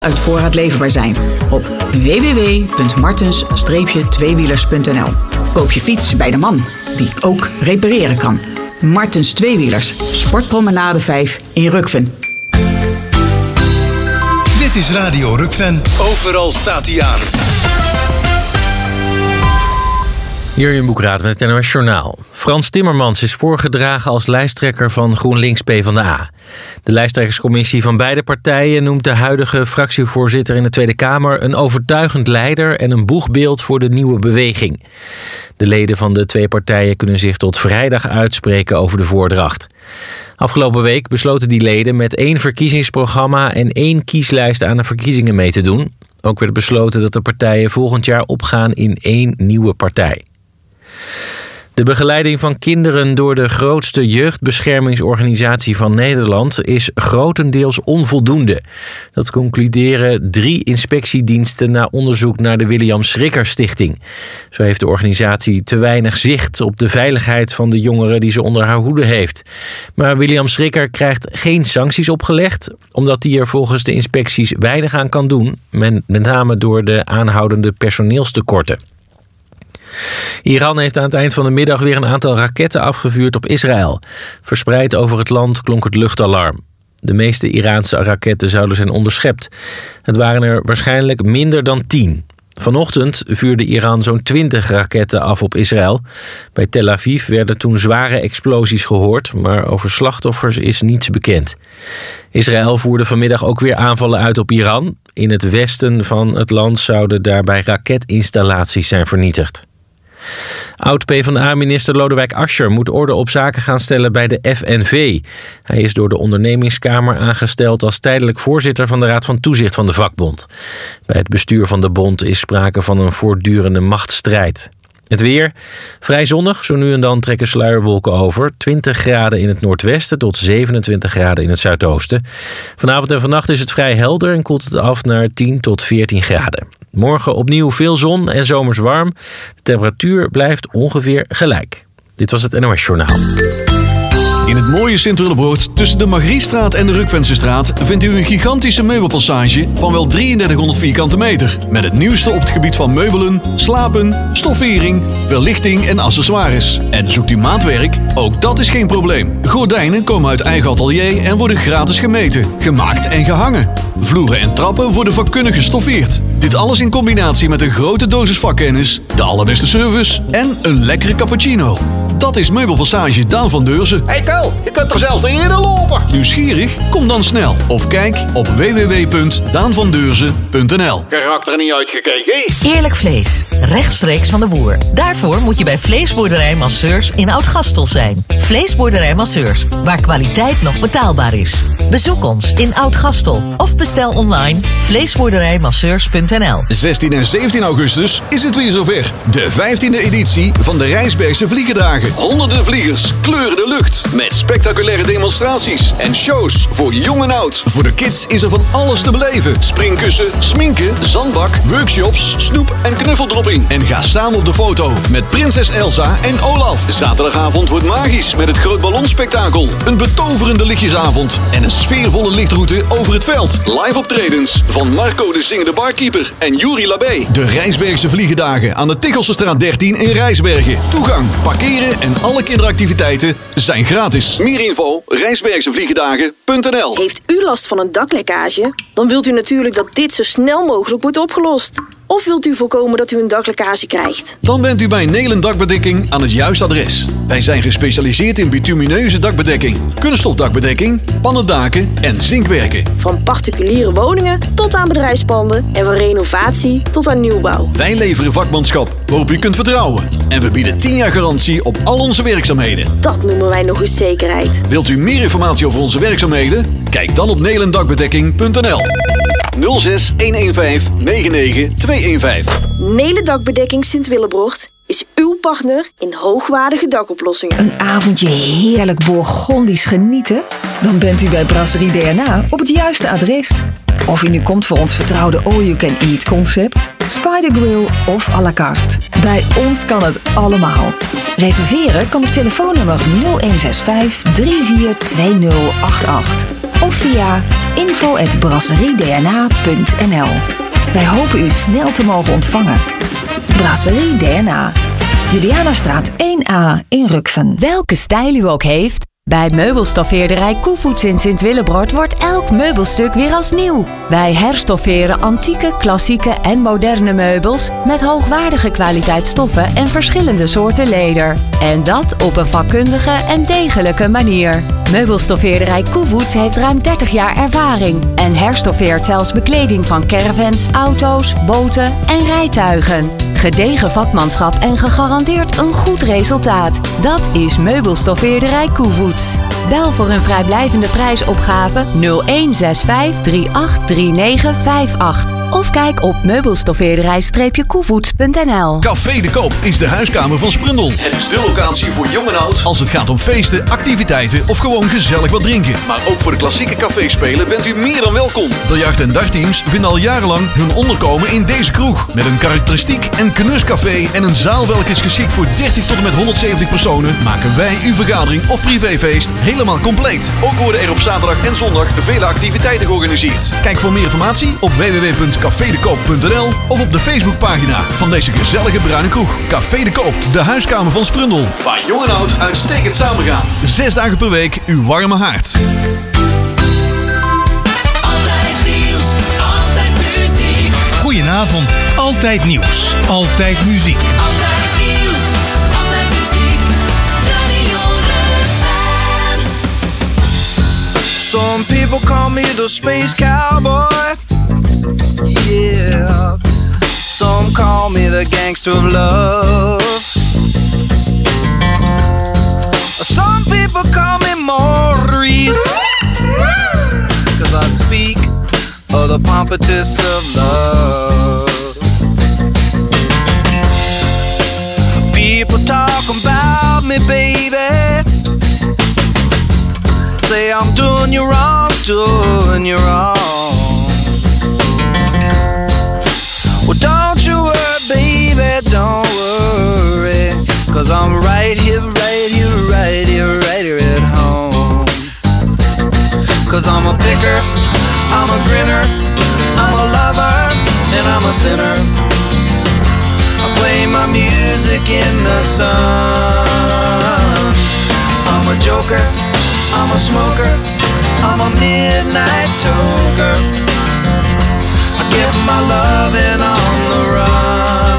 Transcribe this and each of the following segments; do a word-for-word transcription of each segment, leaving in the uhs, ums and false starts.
uit voorraad leverbaar zijn op w w w punt martens tweewielers punt n l. Koop je fiets bij de man die ook repareren kan. Martens Tweewielers, Sportpromenade vijf in Rukven. Dit is Radio Rukven. Overal staat hij aan. Jurjen Boekraad met het N O S Journaal. Frans Timmermans is voorgedragen als lijsttrekker van GroenLinks PvdA. De lijsttrekkerscommissie van beide partijen noemt de huidige fractievoorzitter in de Tweede Kamer een overtuigend leider en een boegbeeld voor de nieuwe beweging. De leden van de twee partijen kunnen zich tot vrijdag uitspreken over de voordracht. Afgelopen week besloten die leden met één verkiezingsprogramma en één kieslijst aan de verkiezingen mee te doen. Ook werd besloten dat de partijen volgend jaar opgaan in één nieuwe partij. De begeleiding van kinderen door de grootste jeugdbeschermingsorganisatie van Nederland is grotendeels onvoldoende. Dat concluderen drie inspectiediensten na onderzoek naar de William Schrikker Stichting. Zo heeft de organisatie te weinig zicht op de veiligheid van de jongeren die ze onder haar hoede heeft. Maar William Schrikker krijgt geen sancties opgelegd, omdat hij er volgens de inspecties weinig aan kan doen, met name door de aanhoudende personeelstekorten. Iran heeft aan het eind van de middag weer een aantal raketten afgevuurd op Israël. Verspreid over het land klonk het luchtalarm. De meeste Iraanse raketten zouden zijn onderschept. Het waren er waarschijnlijk minder dan tien. Vanochtend vuurde Iran zo'n twintig raketten af op Israël. Bij Tel Aviv werden toen zware explosies gehoord, maar over slachtoffers is niets bekend. Israël voerde vanmiddag ook weer aanvallen uit op Iran. In het westen van het land zouden daarbij raketinstallaties zijn vernietigd. Oud-PvdA-minister Lodewijk Asscher moet orde op zaken gaan stellen bij de F N V. Hij is door de ondernemingskamer aangesteld als tijdelijk voorzitter van de Raad van Toezicht van de vakbond. Bij het bestuur van de bond is sprake van een voortdurende machtsstrijd. Het weer, vrij zonnig, zo nu en dan trekken sluierwolken over. twintig graden in het noordwesten tot zevenentwintig graden in het zuidoosten. Vanavond en vannacht is het vrij helder en koelt het af naar tien tot veertien graden. Morgen opnieuw veel zon en zomers warm. De temperatuur blijft ongeveer gelijk. Dit was het N O S Journaal. In het mooie Sint-Willebroord tussen de Margriestraat en de Rukvensestraat vindt u een gigantische meubelpassage van wel drieëndertighonderd vierkante meter. Met het nieuwste op het gebied van meubelen, slapen, stoffering, verlichting en accessoires. En zoekt u maatwerk? Ook dat is geen probleem. Gordijnen komen uit eigen atelier en worden gratis gemeten, gemaakt en gehangen. Vloeren en trappen worden vakkundig gestoffeerd. Dit alles in combinatie met een grote dosis vakkennis, de allerbeste service en een lekkere cappuccino. Dat is Meubelpassage Daan van Deurzen. Hey Tel, je kunt er zelfs niet in lopen. Nieuwsgierig? Kom dan snel. Of kijk op w w w punt daan van deurzen punt n l. Karakter niet uitgekeken. Eerlijk vlees, rechtstreeks van de boer. Daarvoor moet je bij Vleesboerderij Masseurs in Oud-Gastel zijn. Vleesboerderij Masseurs, waar kwaliteit nog betaalbaar is. Bezoek ons in Oud-Gastel of bestel online vleesboerderij masseurs punt n l. zestien en zeventien augustus is het weer zover. De vijftiende editie van de Rijsbergse Vliegendagen. Honderden vliegers kleuren de lucht met spectaculaire demonstraties en shows voor jong en oud. Voor de kids is er van alles te beleven. Springkussen, sminken, zandbak, workshops, snoep en knuffeldropping. En ga samen op de foto met prinses Elsa en Olaf. Zaterdagavond wordt magisch met het Groot Ballonspektakel. Een betoverende lichtjesavond en een sfeervolle lichtroute over het veld. Live optredens van Marco de Zingende Barkeeper en Juri Labé. De Rijsbergse Vliegendagen aan de Tichelsestraat dertien in Rijsbergen. Toegang, parkeren en alle kinderactiviteiten zijn gratis. Meer info rijsbergsevliegendagen punt n l. Heeft u last van een daklekkage? Dan wilt u natuurlijk dat dit zo snel mogelijk wordt opgelost. Of wilt u voorkomen dat u een daklekkage krijgt? Dan bent u bij Nelen Dakbedekking aan het juiste adres. Wij zijn gespecialiseerd in bitumineuze dakbedekking, kunststofdakbedekking, pannendaken en zinkwerken. Van particuliere woningen tot aan bedrijfspanden en van renovatie tot aan nieuwbouw. Wij leveren vakmanschap waarop u kunt vertrouwen. En we bieden tien jaar garantie op al onze werkzaamheden. Dat noemen wij nog eens zekerheid. Wilt u meer informatie over onze werkzaamheden? Kijk dan op nelendakbedekking punt n l. nul zes een een vijf negen negen twee een vijf. Nelen Dakbedekking Sint-Willebroord is uw partner in hoogwaardige dakoplossingen. Een avondje heerlijk Bourgondisch genieten? Dan bent u bij Brasserie D N A op het juiste adres. Of u nu komt voor ons vertrouwde all-you-can-eat concept, Spider Grill of à la carte. Bij ons kan het allemaal. Reserveren kan op telefoonnummer nul een zes vijf drie vier twee nul acht acht of via info at brasseriedna punt n l. Wij hopen u snel te mogen ontvangen. Brasserie D N A. Julianastraat één A in Rukven. Welke stijl u ook heeft, bij meubelstoffeerderij Koevoets in Sint-Willebrord wordt elk meubelstuk weer als nieuw. Wij herstofferen antieke, klassieke en moderne meubels met hoogwaardige kwaliteit stoffen en verschillende soorten leder. En dat op een vakkundige en degelijke manier. Meubelstoffeerderij Koevoets heeft ruim dertig jaar ervaring en herstoffeert zelfs bekleding van caravans, auto's, boten en rijtuigen. Gedegen vakmanschap en gegarandeerd een goed resultaat. Dat is Meubelstoffeerderij Koevoets. Bel voor een vrijblijvende prijsopgave nul een zes vijf drie acht drie negen vijf acht of kijk op meubelstoffeerderij koevoets punt n l. Café de Koop is de huiskamer van Sprundel. Het is de locatie voor jong en oud als het gaat om feesten, activiteiten of gewoon gezellig wat drinken. Maar ook voor de klassieke caféspelen bent u meer dan welkom. Biljart- en dagteams vinden al jarenlang hun onderkomen in deze kroeg. Met een karakteristiek en knuscafé en een zaal welke is geschikt voor dertig tot en met honderdzeventig personen, maken wij uw vergadering of privéfeest helemaal compleet. Ook worden er op zaterdag en zondag vele activiteiten georganiseerd. Kijk voor meer informatie op w w w punt café de koop punt n l of op de Facebookpagina van deze gezellige bruine kroeg. Café de Koop, de huiskamer van Sprundel. Waar jong en oud uitstekend samen gaan. Zes dagen per week uw warme haard. Altijd nieuws, altijd muziek. Goedenavond, altijd nieuws, altijd muziek. Altijd nieuws, altijd muziek. Radio Rukven. Some people call me the space cowboy. Yeah, some call me the gangster of love. Some people call me Maurice, 'cause I speak of the pompatus of love. People talk about me, baby, say I'm doing you wrong, doing you wrong. Well, don't you worry, baby, don't worry, 'cause I'm right here, right here, right here, right here at home. 'Cause I'm a picker, I'm a grinner, I'm a lover, and I'm a sinner. I play my music in the sun. I'm a joker, I'm a smoker, I'm a midnight toker. I get my loving on the run.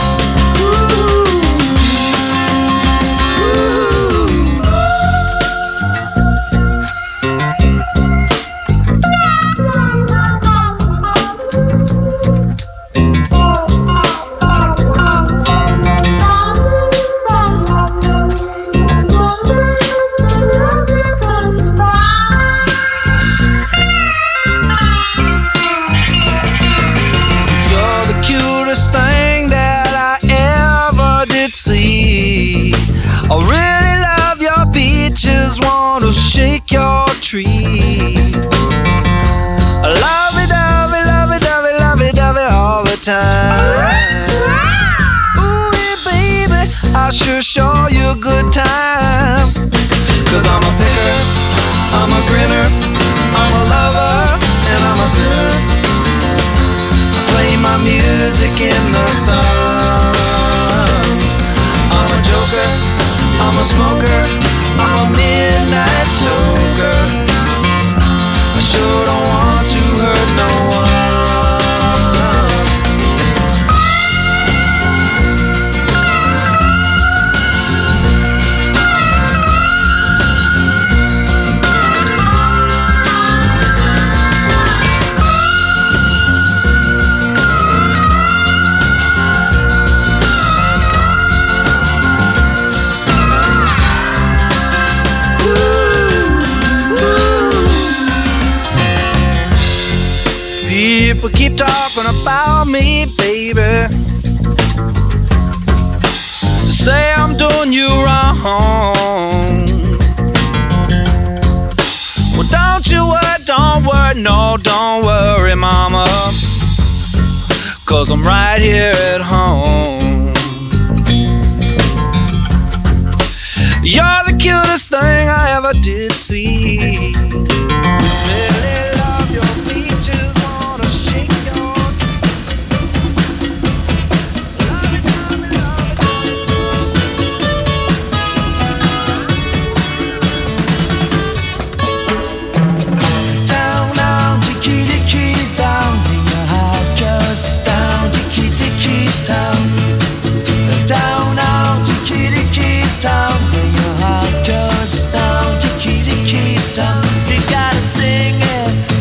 I really love your beaches, wanna shake your tree. I love it, love it, love it, love it, love it, love it all the time. Ooh, yeah, baby, I sure show you a good time. 'Cause I'm a picker, I'm a grinner, I'm a lover, and I'm a sinner. I play my music in the sun. I'm a joker, I'm a smoker, I'm a midnight toker. I sure don't want to hurt no one. People keep talking about me, baby. Say I'm doing you wrong. Well, don't you worry, don't worry, no, don't worry, mama. 'cause I'm right here at home. You're the cutest thing I ever did see. Really love your features, wanna shake your down, down, tiki tiki down, in your heart just down, tiki tiki down, down, down, tiki tiki down, in your heart just down, tiki tiki down. You gotta sing it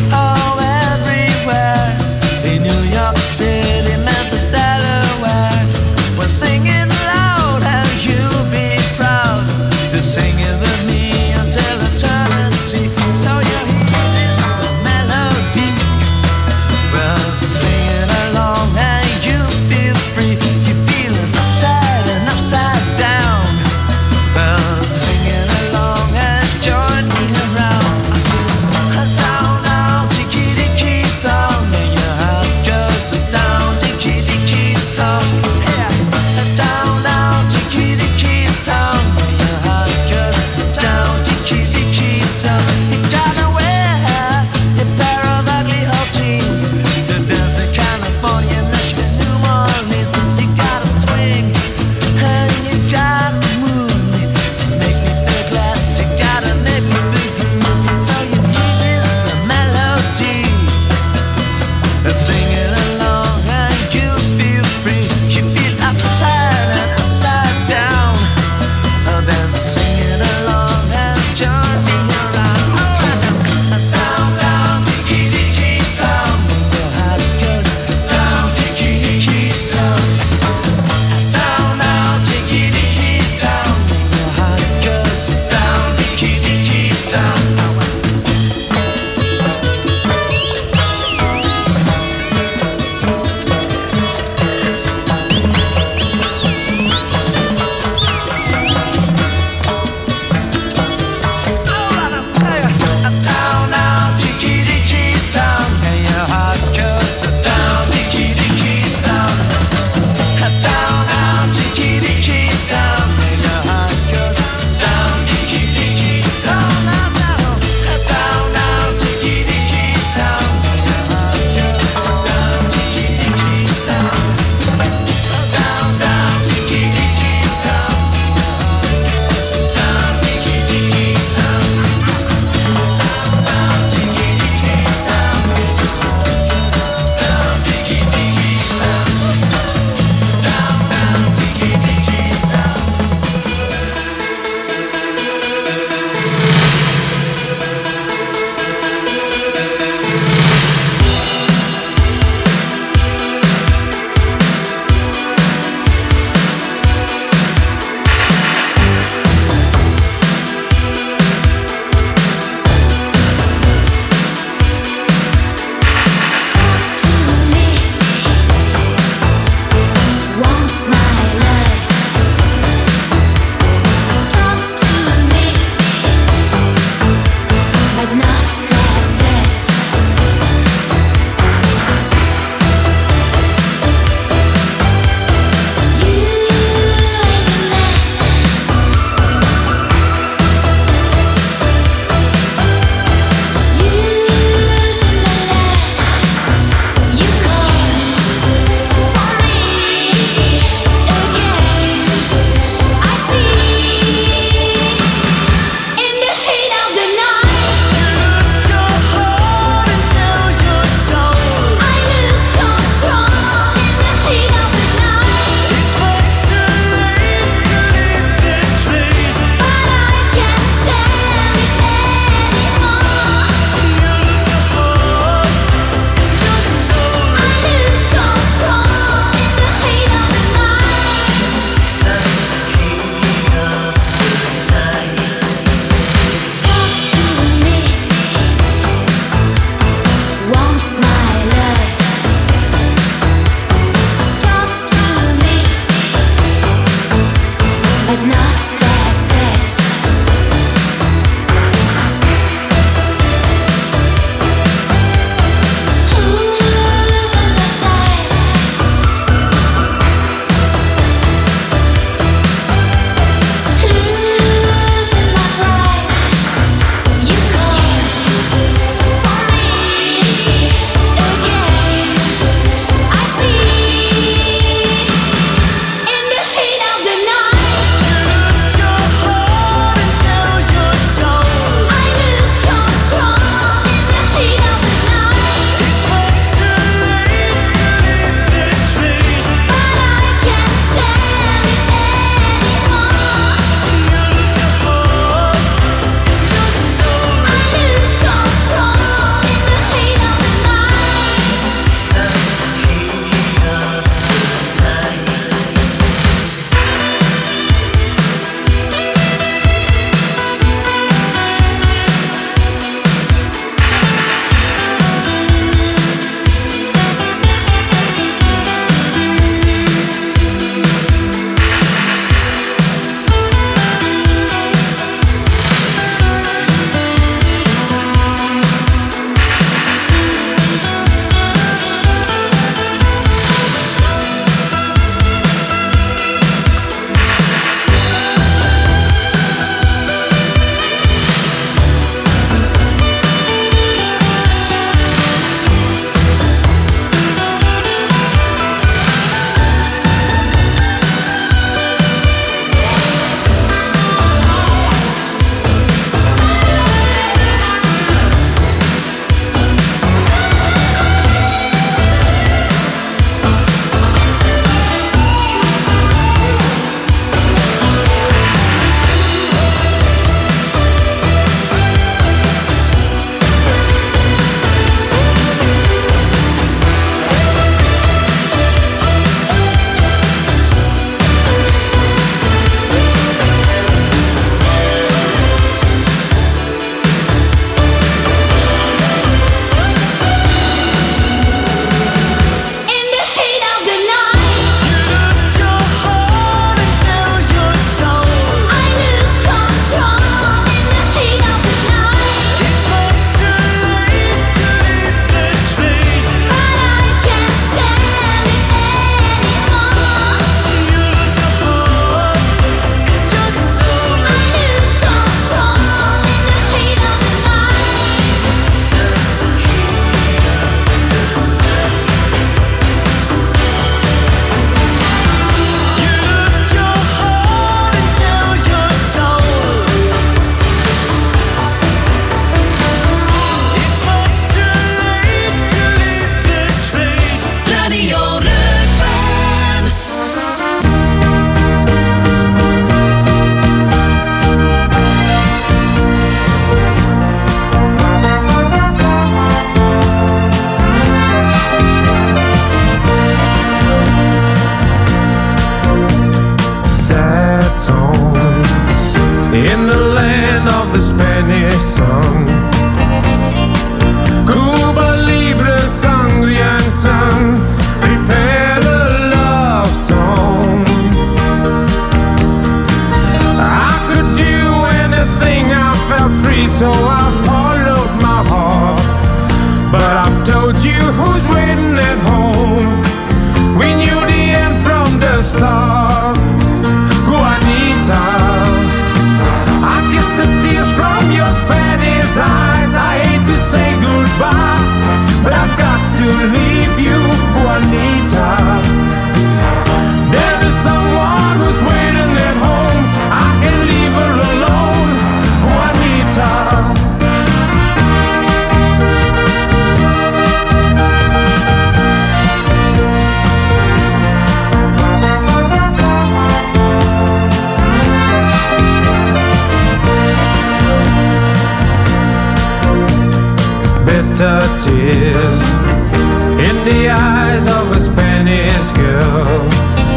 tears in the eyes of a Spanish girl.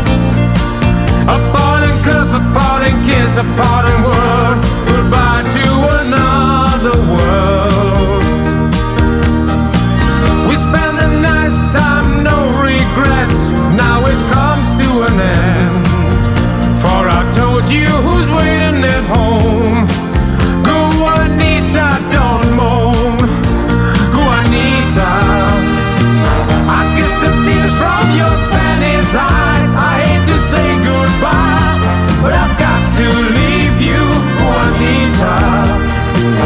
A parting cup, a parting kiss, a parting word, goodbye to another world. We spend a nice time, no regrets, now it comes to an end. For I told you who's waiting at home. Juanita, don't moan. Juanita, I kiss the tears from your Spanish eyes. I hate to say goodbye, but I've got to leave you, Juanita.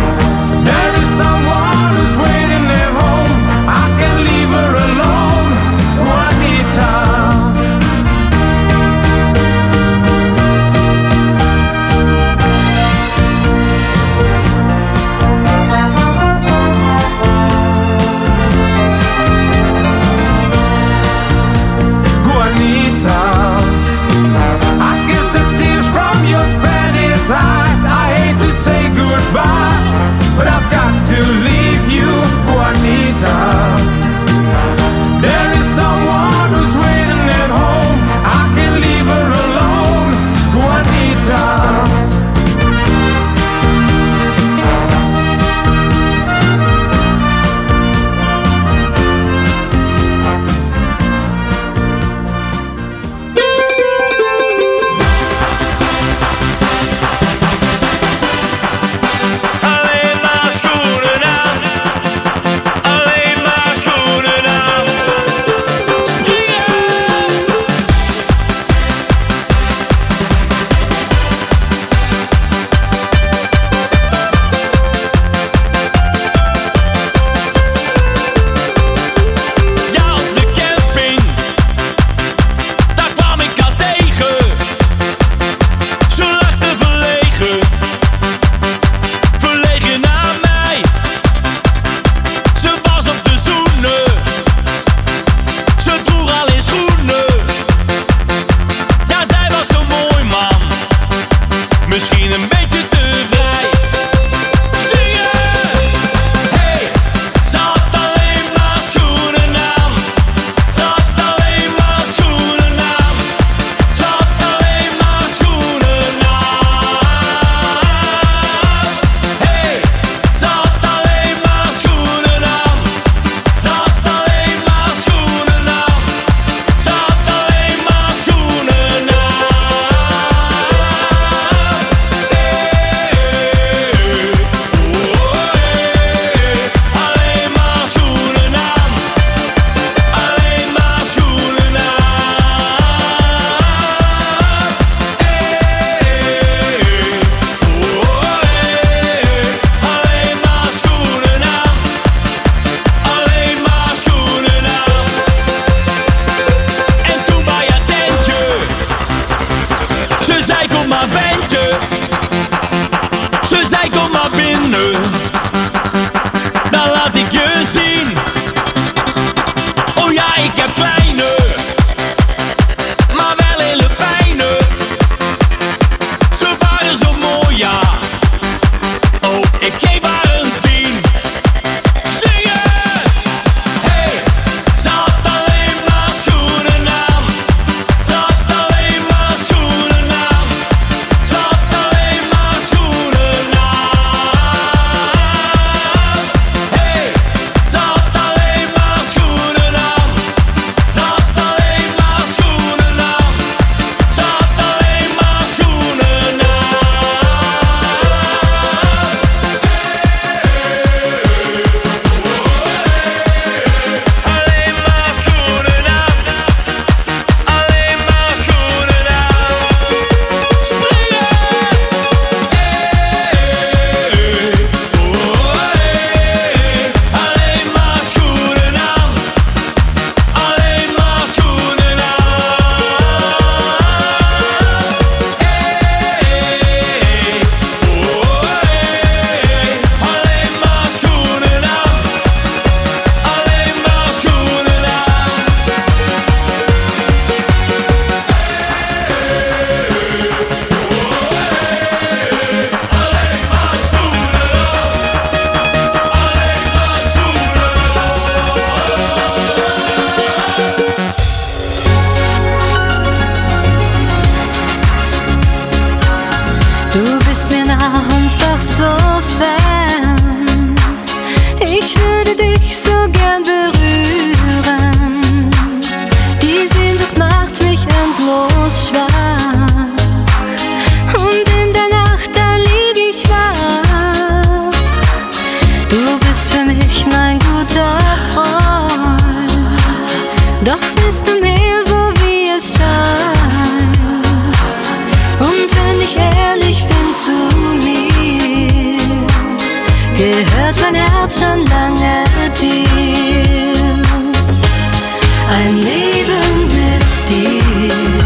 Doch ist du mehr so wie es scheint. Und wenn ich ehrlich bin zu mir, gehört mein Herz schon lange dir. Ein Leben mit dir,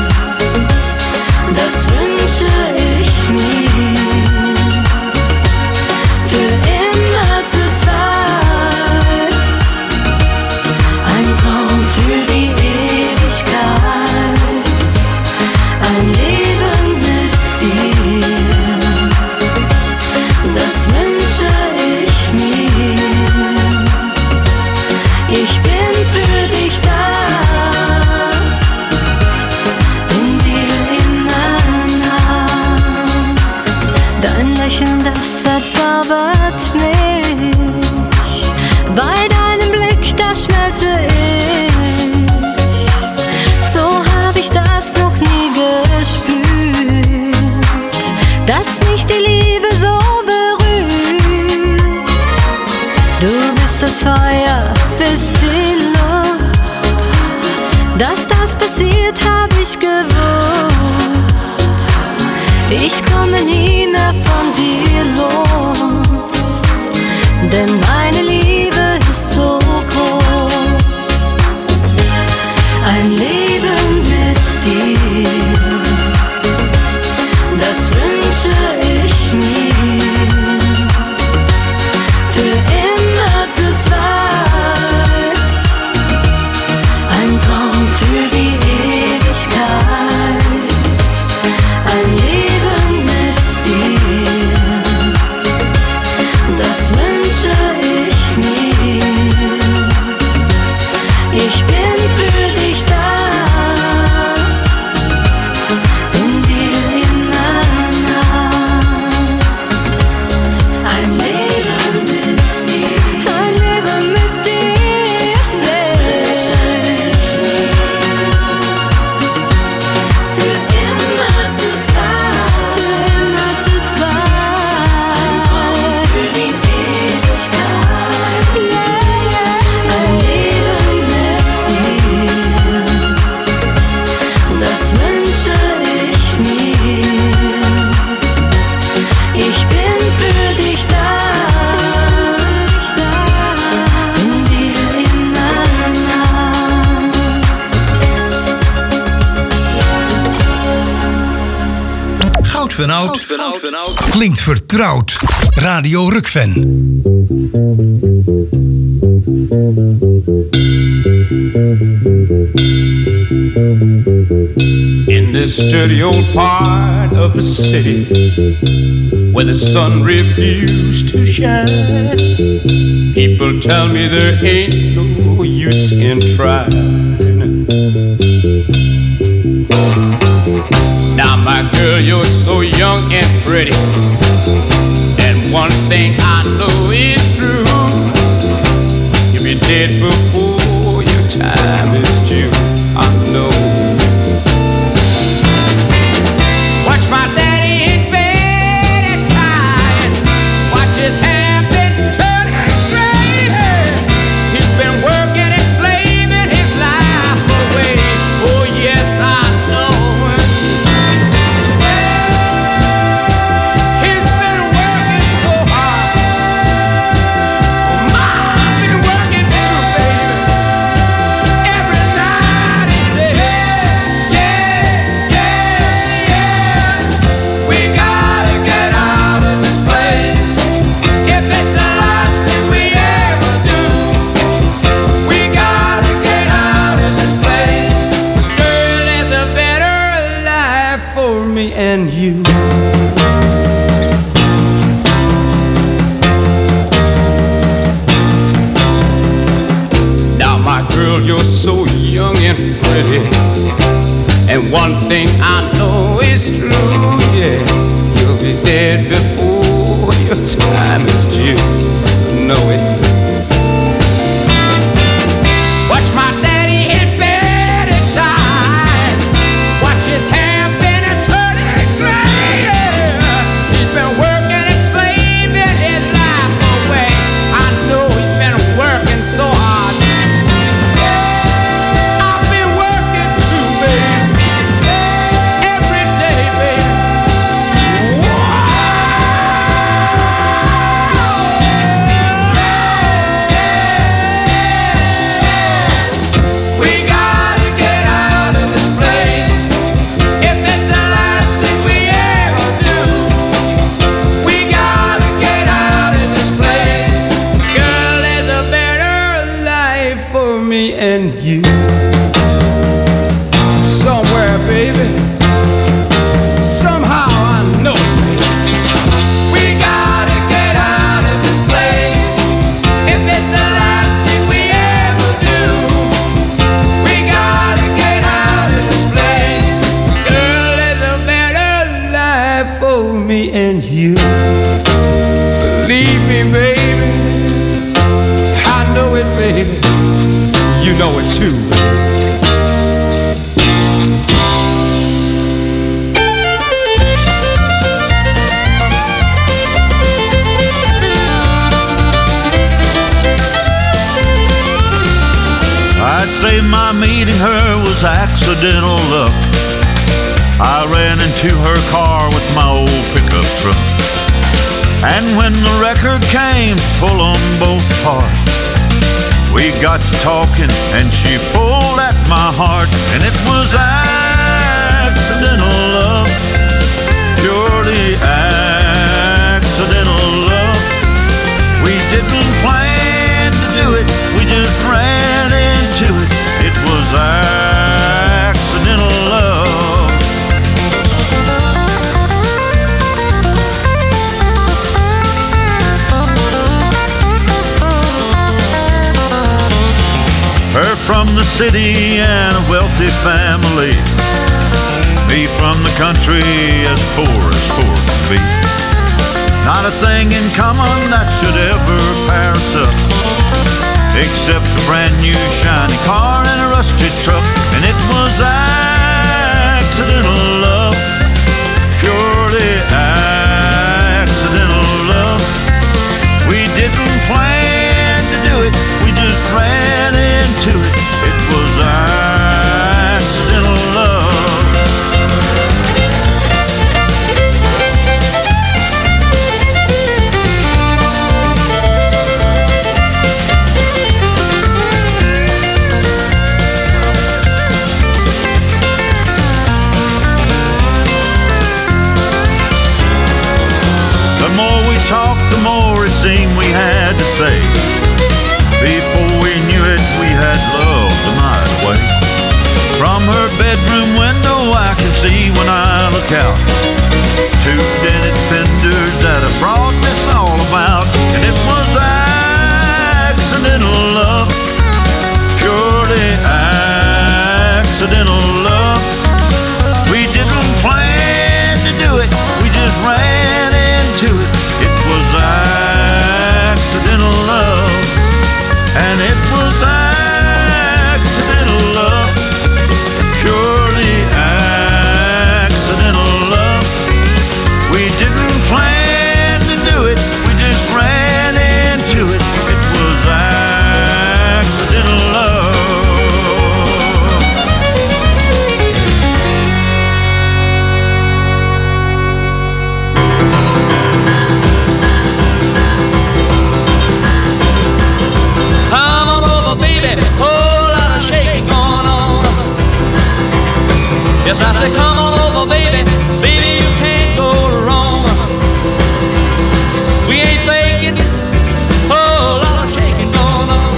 das wünsche ich mir. Für immer zu zweit, ein Traum für die Ewigkeit. Ein Leben mit dir, das wünsche ich mir. Ich bin für dich da, bin dir immer nah. Dein Lächeln, das verzaubert mich. Bei deinem Blick, da schmelze ich. So hab ich das noch nie gespürt, dass mich die Liebe so berührt. Du bist das Feuer, bist die Lust. Dass das passiert, hab ich gewusst. Ich komme nie mehr von dir los, denn meine Liebe ist so groß. Ein Leben mit dir, das wünsche ich mir. Für immer zu zweit, ein Traum für die Ewigkeit. Ein Leben mit dir, das wünsche ich mir. Ich bin für dich da, bin dir immer nah. Ein Leben mit dir, ein Leben mit dir, das wünsche ich mir. Für immer zu zweit, für immer zu zweit, ein Traum für die Ewigkeit. Yeah, yeah. Ein Leben mit dir, das wünsche ich mir. Ich bin für dich da, bin dir immer nah. Goud van Oud klinkt vertrouwd. Radio Rukven. In this dirty old part of the city where the sun refused to shine, people tell me there ain't no use in trying. Now my girl, you're so young and pretty, and one thing I know is true, you'll be dead before your time is due. I know. Watch my daddy in bed and crying, watch his hair been turning gray. He's been working and slaving his life away. Oh yes, I know. He's been working so hard. Mom been working too, baby. Every night and day. Yeah, yeah, yeah. We gotta get out of this place. If it's the last thing we ever do, we gotta get out of this place. 'Cause girl, there's a better life for me and you. Now my girl, you're so young and pretty, and one thing I know is true, yeah, you'll be dead before your time is due. Know it. Watch my daddy in bed at time, watch his hair been a turning gray. He's been working and slaving his life away. I know he's been working so hard. Yeah. you. Somewhere, baby, somehow I know it, baby. We gotta get out of this place. If it's the last thing we ever do, we gotta get out of this place. Girl, there's a better life for me and you. Believe me, baby, I know it, baby. You know it too, baby. I'd say my meeting her was accidental luck. I ran into her car with my old pickup truck. And when the record came to pull on both parts, we got to talking and she pulled at my heart. And it was accidental love, purely accidental love. We didn't plan to do it, we just ran into it. It was accidental love. Her from the city and a wealthy family, me from the country as poor as poor can be. Not a thing in common that should ever pair us up, except a brand new shiny car and a rusted truck. And it was accidental love, purely accidental love. We didn't plan to do it, we just ran into it. It was accidental love. The more we talked, the more it seemed we had to say. Before we knew it, we had love the night away. From her bedroom window, I can see when I look out two dented fenders that have brought this all about. And it was accidental love, purely accidental love. We didn't plan to do it, we just ran into it. It was accidental love. And it was accidental love, purely accidental love. We didn't plan to do it, we just ran into it. It was accidental love. Come on over, baby, whole lot of shaking going on. Yes, I say come on over, baby, baby, you can't go wrong. We ain't faking, whole lot of shaking going on.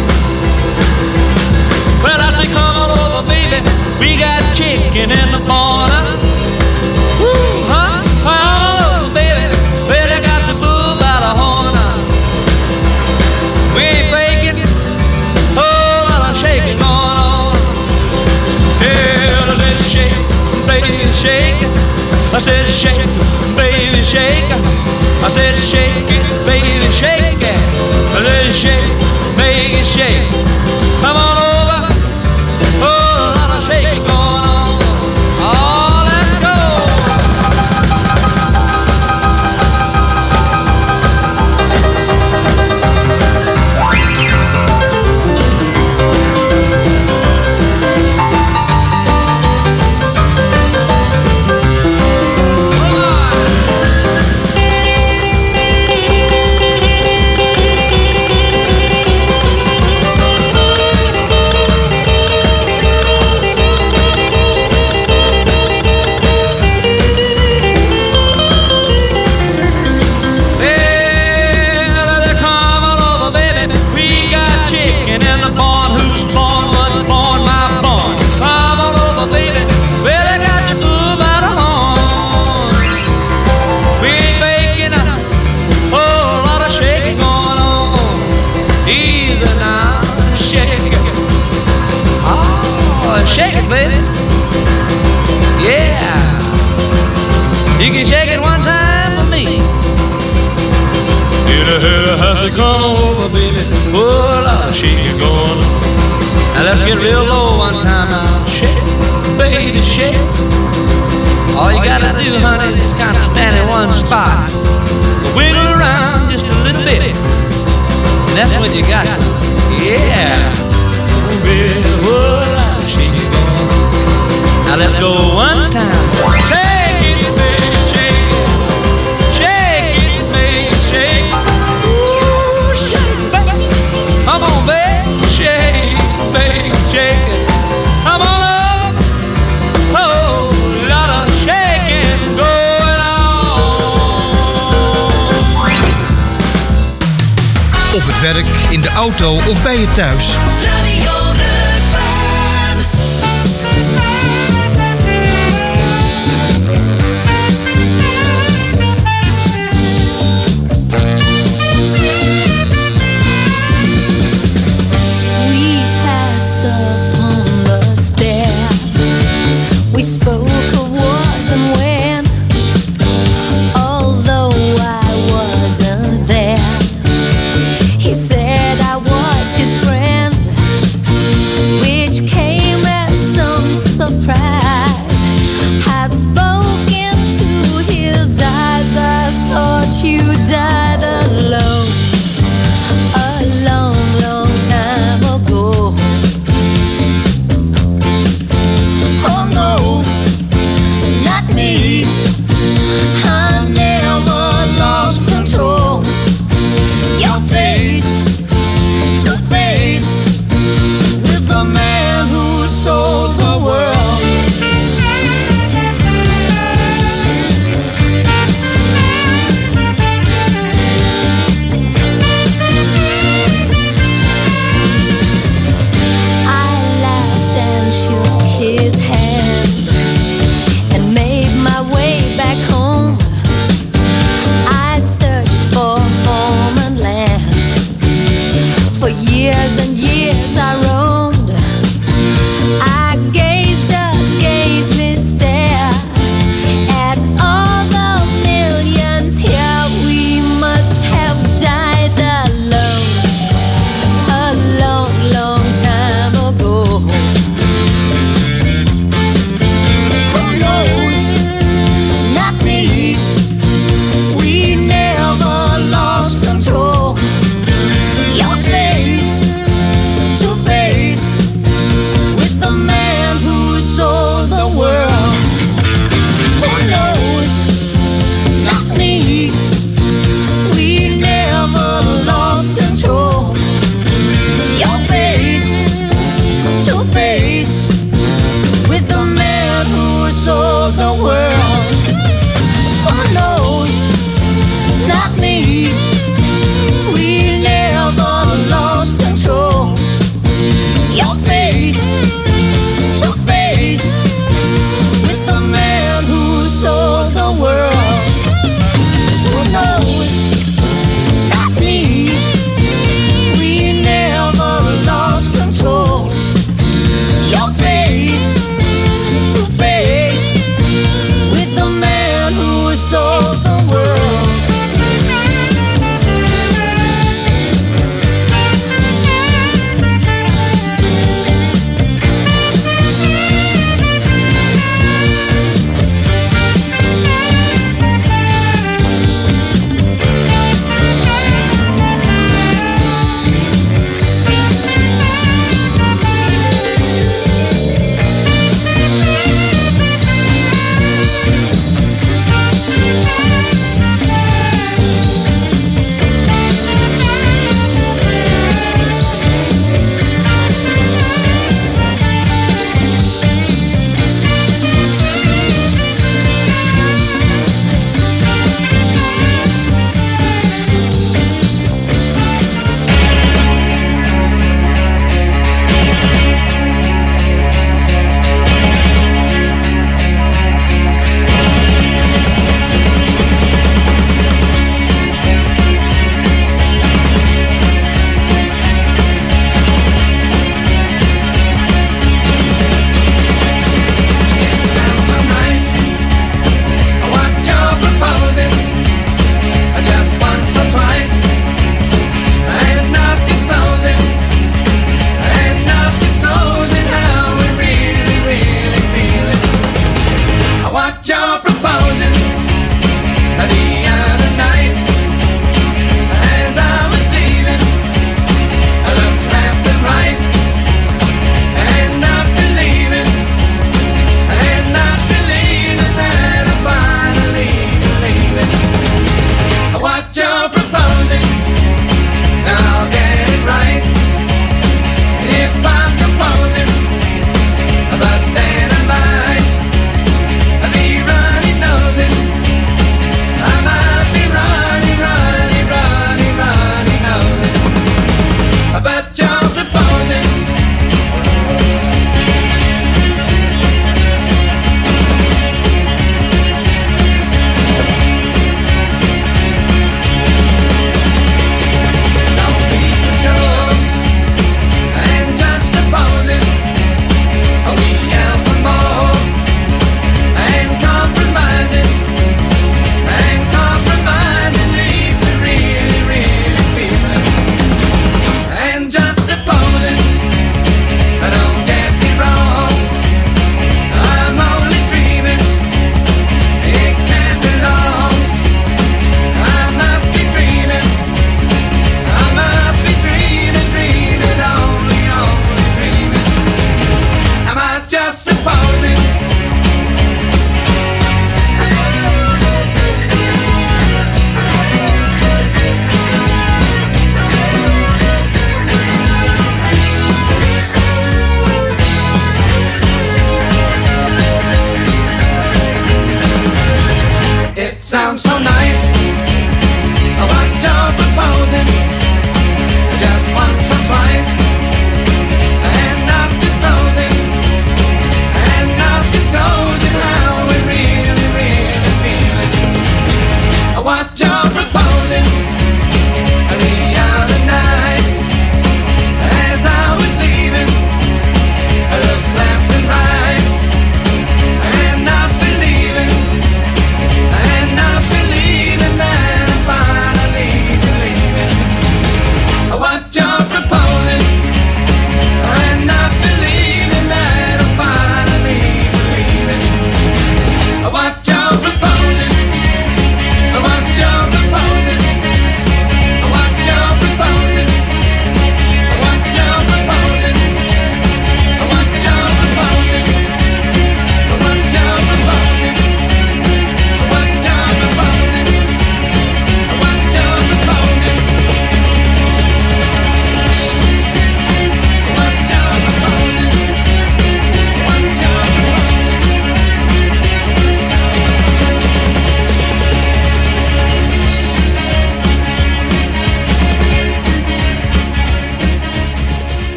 Well, I say come on over, baby, we got chicken in the corner. Woo, huh? Come on over, baby, well, they got the bull by the horn. We ain't faking, whole lot of shaking going on. Yeah, I said shake, baby, shake. I said shake, baby, shake. I said shake it, baby, shake it. I said shake, baby, shake. Come on over, whole lot of shaking going on. Oh, let's go. and shake it, baby. Yeah. You can shake it one time for me. Get a head has to come over, baby. Oh, Lord, shake it going. Now let's get real low one time now. Shake, baby, shake. All you gotta do, honey, is kind of stand in one spot. Wiggle around just a little bit. And that's when you got it. Yeah. Baby, oh, Lord, shake it going. Now let's go one time. Shake it, baby, shake it. Shake it, baby, shake it. Ooh, shake it, baby. Come on, baby, shake it, baby, shake it. Come on up. Oh, lot of shaking going on. Op het werk, in de auto of bij je thuis. Radio Rukven. We passed upon the stair. We spoke of was and when, although I wasn't there. He said I was his friend, which came as some surprise. I spoke into his eyes. I thought you died alone a long, long time ago. Oh no, not me. I never lost control. Your face to face with the man who sold the world. I laughed and shook his hand and made my way back home. I searched for home and land. For years and years I roamed. I gazed up, gazed me stare at all the millions here. We must have died alone a long, long time ago.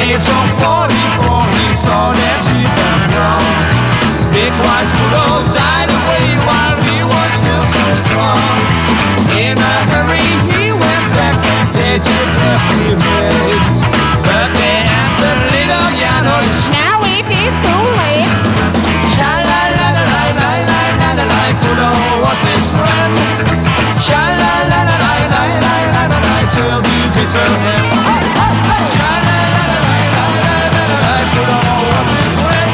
age of forty-four, he saw that he done wrong. Big white bull died away while he was still so strong. In a hurry he went back and dated every race. But they answered little Janos, now it is too late. Sha-la-la-la-la-la-la-la-la, Kudo was his friend. Sha-la-la-la-la-la-la-la-la, till he did to him. Sha-la-la-la-la-la-la-la, Kudo was his friend.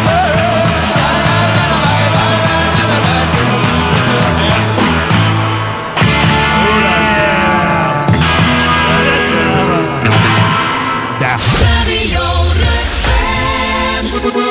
Radio Rukven.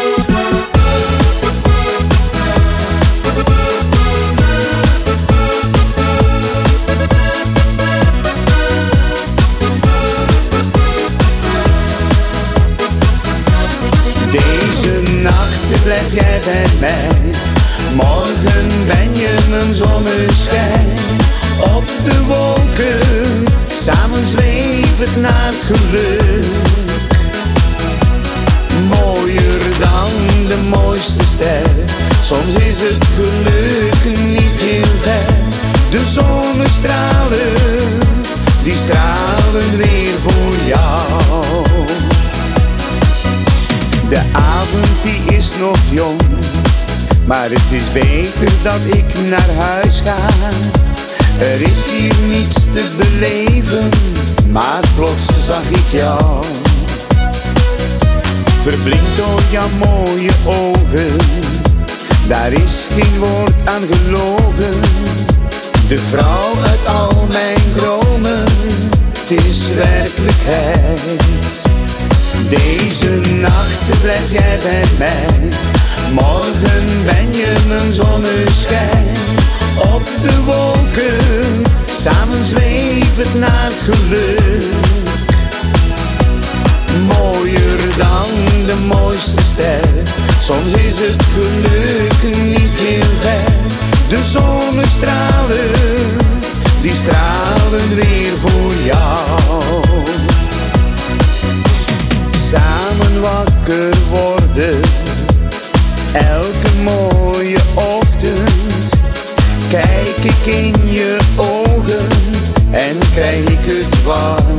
Deze nacht blijf jij bij mij. Morgen ben je mijn zonneschijn. Op de wolken, samen zwevend naar het geluk. Mooier dan de mooiste ster. Soms is het geluk niet heel ver. De zonnestralen, die stralen weer voor jou. De avond die is nog jong, maar het is beter dat ik naar huis ga. Er is hier niets te beleven, maar plots zag ik jou. Verblind door jouw mooie ogen, daar is geen woord aan gelogen. De vrouw uit al mijn dromen, het is werkelijkheid. Deze nacht blijf jij bij mij, morgen ben je mijn zonneschijn. Op de wolken, samen zwevend naar het geluk. Mooier dan de mooiste ster, soms is het geluk niet heel ver. De zonnestralen, die stralen weer voor jou. Samen wakker worden, elke mooie ochtend. Kijk ik in je ogen en krijg ik het warm.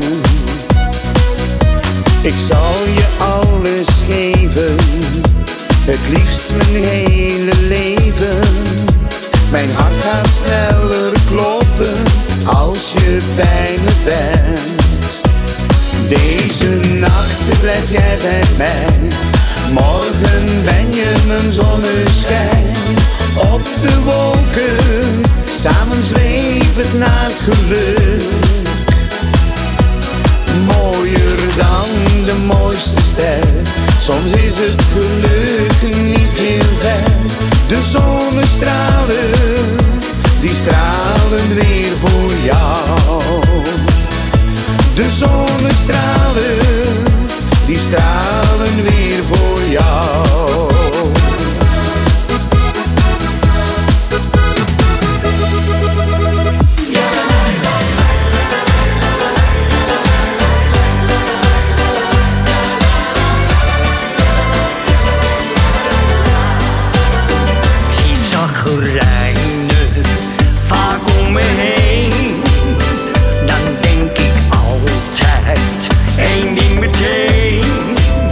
Ik zal je alles geven, het liefst mijn hele leven. Mijn hart gaat sneller kloppen als je bij me bent. Deze nacht blijf jij bij mij, morgen ben je mijn zonneschijn. Op de wolken, samen zwevend naar het geluk. Mooier dan de mooiste ster, soms is het geluk niet heel ver. De zonnestralen, die stralen weer voor jou. De zonnestralen, die stralen weer voor jou. Vaak om me heen, dan denk ik altijd één ding meteen.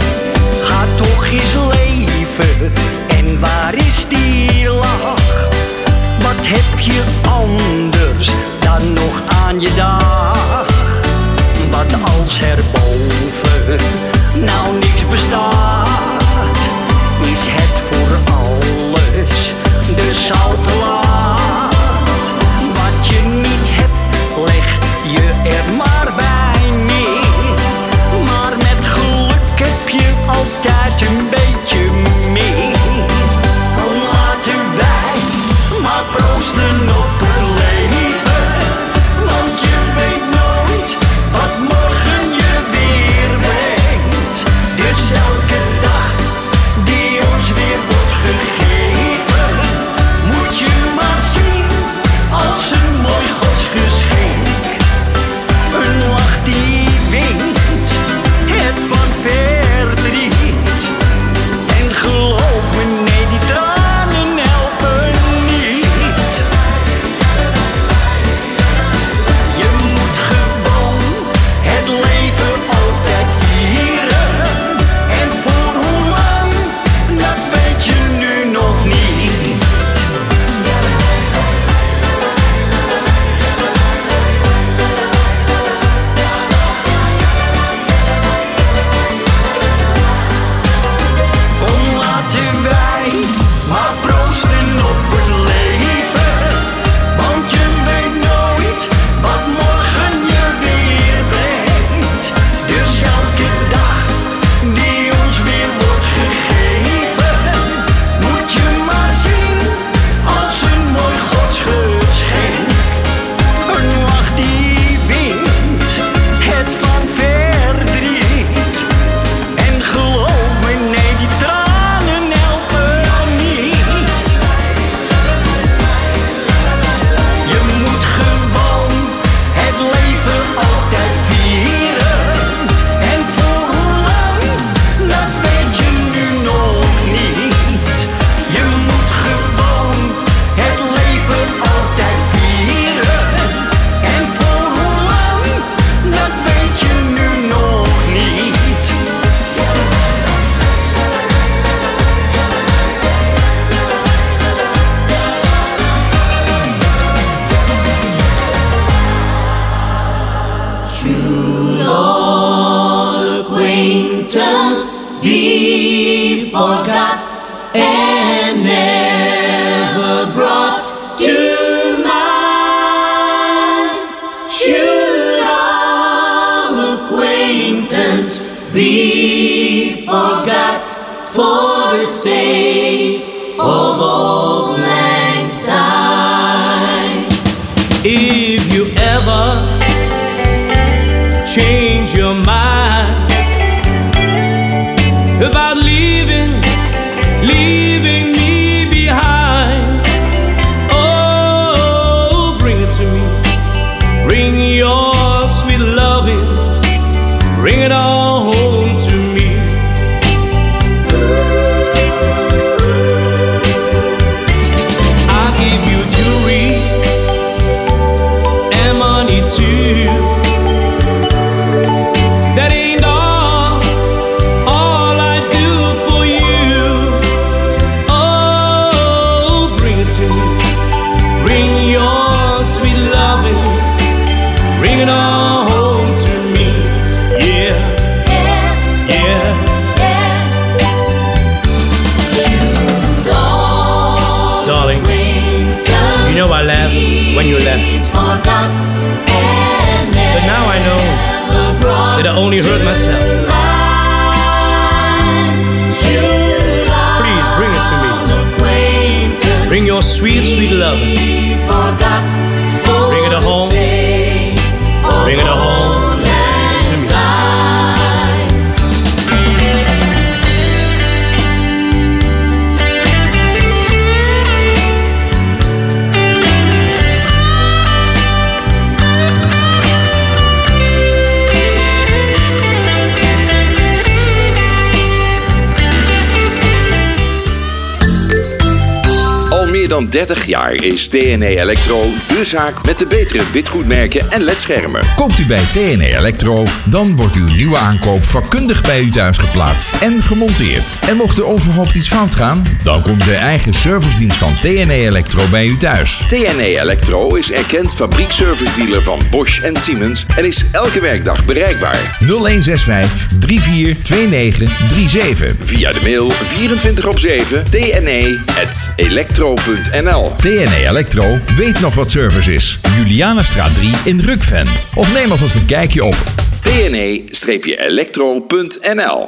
for the sake of old lang syne. If you ever change your mind about leaving, leaving me behind, oh, bring it to me. Bring your sweet loving, bring it all home to me. I'll give you jewelry and money too. That ain't all, all I do for you. Oh, bring it to me. Bring your sweet loving, bring it all home to me. Yeah, yeah, darling, you know I laugh when you left, but now I know that I only hurt myself. Please bring it to me. Bring your sweet, sweet love. Bring it home. Bring it home to me. Meer dan dertig jaar is T N E Electro de zaak met de betere witgoedmerken en ledschermen. Koopt u bij T N E Electro, dan wordt uw nieuwe aankoop vakkundig bij u thuis geplaatst en gemonteerd. En mocht er onverhoopt iets fout gaan, dan komt de eigen servicedienst van T N E Electro bij u thuis. T N E Electro is erkend fabriekservice-dealer van Bosch en Siemens en is elke werkdag bereikbaar. nul een zes vijf, drie vier twee negen drie zeven. Via de mail vierentwintig op zeven t n e punt electro punt n l. T N E Electro weet nog wat service is. Julianastraat drie in Rukven. Of neem alvast een kijkje op t n e electro punt n l.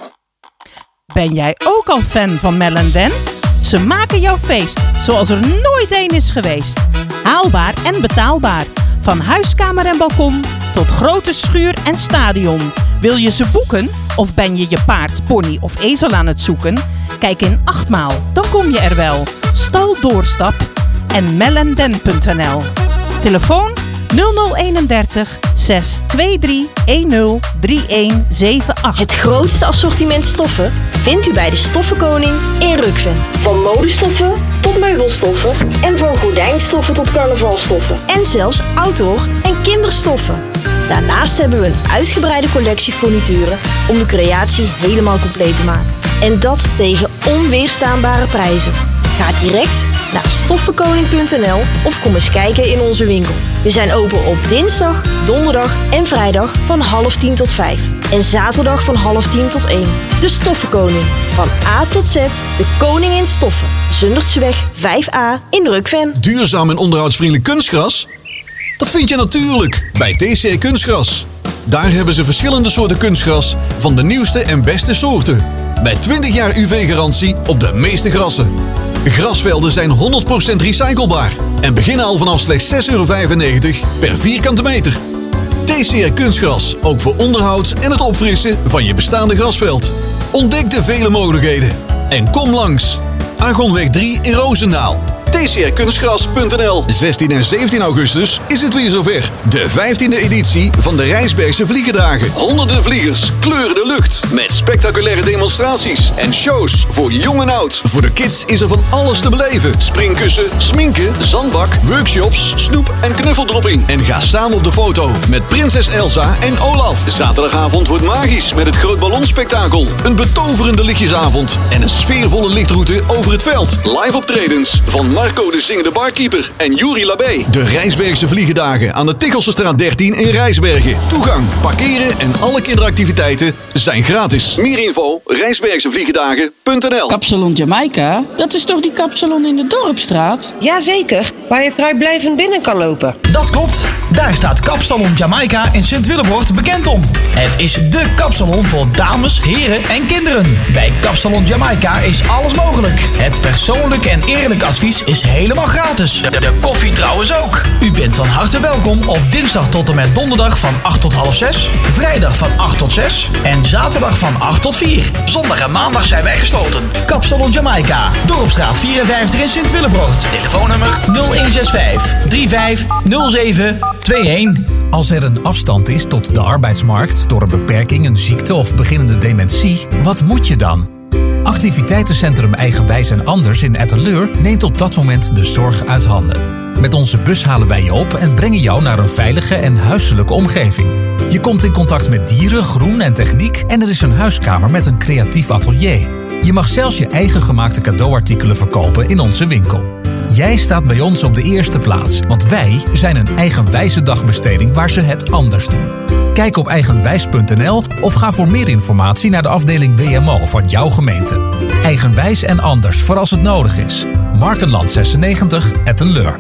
Ben jij ook al fan van Mel en Dan? Ze maken jouw feest zoals er nooit één is geweest. Haalbaar en betaalbaar. Van huiskamer en balkon tot grote schuur en stadion. Wil je ze boeken? Of ben je je paard, pony of ezel aan het zoeken? Kijk in Achtmaal, dan kom je er wel. Stal Doorstap en melenden punt n l. Telefoon nul nul eenendertig zes twee drie een nul drie een zeven acht. Het grootste assortiment stoffen vindt u bij de Stoffenkoning in Rukven. Van modestoffen tot meubelstoffen en van gordijnstoffen tot carnavalstoffen. En zelfs outdoor en kinderstoffen. Daarnaast hebben we een uitgebreide collectie furnituren om de creatie helemaal compleet te maken. En dat tegen onweerstaanbare prijzen. Ga direct naar stoffenkoning punt n l of kom eens kijken in onze winkel. We zijn open op dinsdag, donderdag en vrijdag van half tien tot vijf. En zaterdag van half tien tot één. De Stoffenkoning. Van A tot Z, de koning in stoffen. Zundertseweg vijf a in Rukven. Duurzaam en onderhoudsvriendelijk kunstgras? Dat vind je natuurlijk bij T C R Kunstgras. Daar hebben ze verschillende soorten kunstgras van de nieuwste en beste soorten. Met twintig jaar U V-garantie op de meeste grassen. Grasvelden zijn honderd procent recyclebaar en beginnen al vanaf slechts zes euro vijfennegentig per vierkante meter. T C R Kunstgras, ook voor onderhoud en het opfrissen van je bestaande grasveld. Ontdek de vele mogelijkheden en kom langs. Argonweg drie in Roosendaal. T C R kunstgras punt n l. zestien en zeventien augustus is het weer zover. De vijftiende editie van de Rijsbergse Vliegendagen. Honderden vliegers kleuren de lucht met spectaculaire demonstraties en shows voor jong en oud. Voor de kids is er van alles te beleven. Springkussen, sminken, zandbak, workshops, snoep en knuffeldropping. En ga samen op de foto met prinses Elsa en Olaf. Zaterdagavond wordt magisch met het Groot Ballonspektakel. Een betoverende lichtjesavond en een sfeervolle lichtroute over het veld. Live optredens van Marco de Zingende Barkeeper en Juri Labé. De Rijsbergse Vliegendagen aan de Tichelsestraat dertien in Rijsbergen. Toegang, parkeren en alle kinderactiviteiten zijn gratis. Vliegers. Meer info, rijsbergsevliegendagen punt n l. Kapsalon Jamaica? Dat is toch die kapsalon in de Dorpstraat? Jazeker, waar je vrijblijvend binnen kan lopen. Dat klopt. Daar staat Kapsalon Jamaica in Sint-Willebroort bekend om. Het is dé kapsalon voor dames, heren en kinderen. Bij Kapsalon Jamaica is alles mogelijk. Het persoonlijk en eerlijk advies is helemaal gratis. De, de koffie trouwens ook. U bent van harte welkom op dinsdag tot en met donderdag van acht tot half zes. Vrijdag van acht tot zes. En zaterdag van acht tot vier. Zondag en maandag zijn wij gesloten. Kapsalon Jamaica. Dorpstraat vierenvijftig in Sint-Willebroort. Telefoonnummer nul een zes vijf drie vijf nul zeven twee een. Als er een afstand is tot de arbeidsmarkt door een beperking, een ziekte of beginnende dementie, wat moet je dan? Activiteitencentrum Eigenwijs en Anders in Etteleur neemt op dat moment de zorg uit handen. Met onze bus halen wij je op en brengen jou naar een veilige en huiselijke omgeving. Je komt in contact met dieren, groen en techniek en er is een huiskamer met een creatief atelier. Je mag zelfs je eigen gemaakte cadeauartikelen verkopen in onze winkel. Jij staat bij ons op de eerste plaats, want wij zijn een eigenwijze dagbesteding waar ze het anders doen. Kijk op eigenwijs punt n l of ga voor meer informatie naar de afdeling W M O van jouw gemeente. Eigenwijs en Anders voor als het nodig is. Markenland zesennegentig, Etteleur.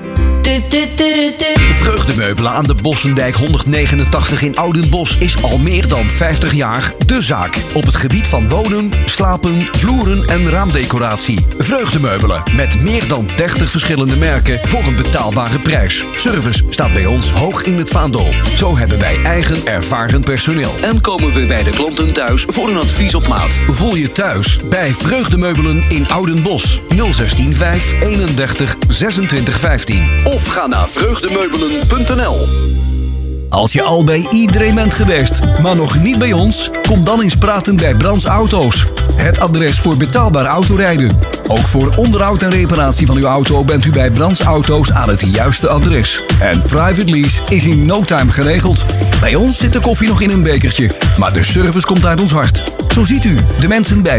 Vreugdemeubelen aan de Bossendijk honderdnegenentachtig in Oudenbosch is al meer dan vijftig jaar de zaak. Op het gebied van wonen, slapen, vloeren en raamdecoratie. Vreugdemeubelen met meer dan dertig verschillende merken voor een betaalbare prijs. Service staat bij ons hoog in het vaandel. Zo hebben wij eigen ervaren personeel. En komen we bij de klanten thuis voor een advies op maat. Voel je thuis bij Vreugdemeubelen in Oudenbosch. nul zestien vijf eenendertig zesentwintig vijftien. Of ga naar vreugdemeubelen punt n l. Als je al bij iedereen bent geweest, maar nog niet bij ons, kom dan eens praten bij Brands Auto's. Het adres voor betaalbaar autorijden. Ook voor onderhoud en reparatie van uw auto bent u bij Brands Auto's aan het juiste adres. En private lease is in no time geregeld. Bij ons zit de koffie nog in een bekertje, maar de service komt uit ons hart. Zo ziet u, de mensen bij